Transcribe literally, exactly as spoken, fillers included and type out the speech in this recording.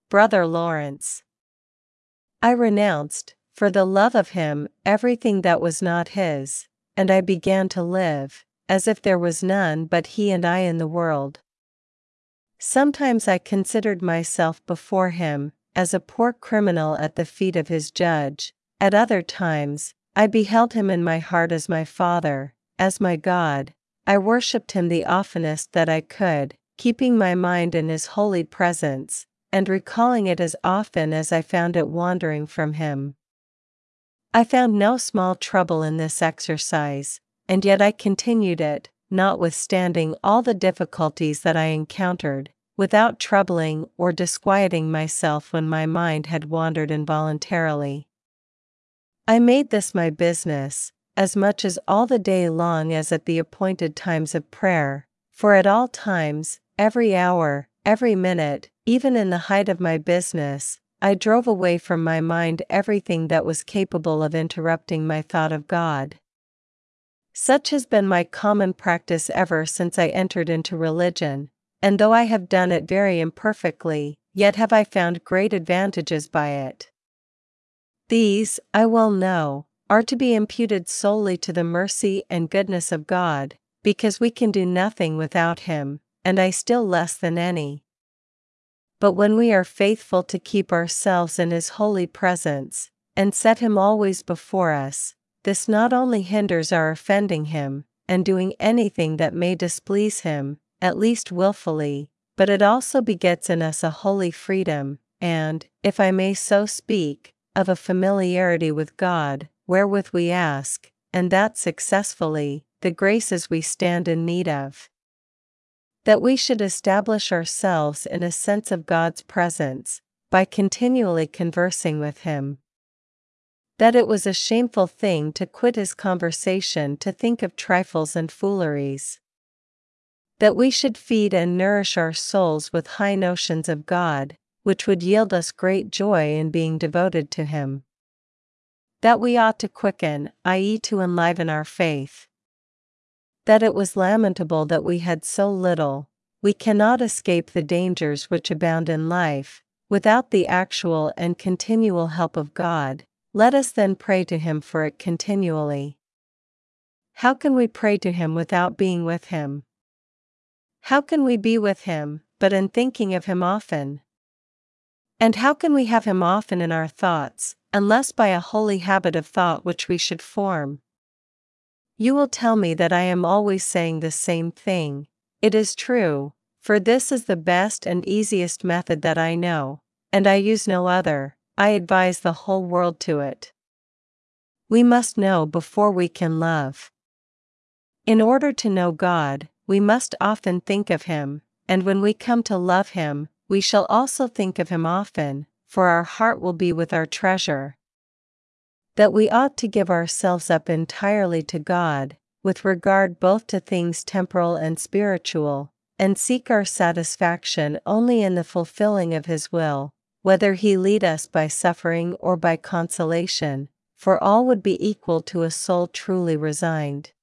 Brother Lawrence. I renounced, for the love of him, everything that was not his, and I began to live, as if there was none but he and I in the world. Sometimes I considered myself before him, as a poor criminal at the feet of his judge. At other times, I beheld him in my heart as my Father, as my God. I worshipped him the oftenest that I could, keeping my mind in his holy presence, and recalling it as often as I found it wandering from him. I found no small trouble in this exercise, and yet I continued it, notwithstanding all the difficulties that I encountered, without troubling or disquieting myself when my mind had wandered involuntarily. I made this my business, as much as all the day long as at the appointed times of prayer, for at all times, every hour, every minute, even in the height of my business, I drove away from my mind everything that was capable of interrupting my thought of God. Such has been my common practice ever since I entered into religion, and though I have done it very imperfectly, yet have I found great advantages by it. These, I well know, are to be imputed solely to the mercy and goodness of God, because we can do nothing without him, and I still less than any. But when we are faithful to keep ourselves in his holy presence, and set him always before us, this not only hinders our offending him, and doing anything that may displease him, at least wilfully, but it also begets in us a holy freedom, and, if I may so speak, of a familiarity with God, wherewith we ask, and that successfully, the graces we stand in need of. That we should establish ourselves in a sense of God's presence, by continually conversing with him. That it was a shameful thing to quit his conversation to think of trifles and fooleries. That we should feed and nourish our souls with high notions of God, which would yield us great joy in being devoted to him. That we ought to quicken, that is to enliven our faith. That it was lamentable that we had so little. We cannot escape the dangers which abound in life, without the actual and continual help of God. Let us then pray to him for it continually. How can we pray to him without being with him? How can we be with him, but in thinking of him often? And how can we have him often in our thoughts, unless by a holy habit of thought which we should form? You will tell me that I am always saying the same thing. It is true, for this is the best and easiest method that I know, and I use no other. I advise the whole world to it. We must know before we can love. In order to know God, we must often think of him, and when we come to love him, we shall also think of him often, for our heart will be with our treasure. That we ought to give ourselves up entirely to God, with regard both to things temporal and spiritual, and seek our satisfaction only in the fulfilling of his will, whether he lead us by suffering or by consolation, for all would be equal to a soul truly resigned.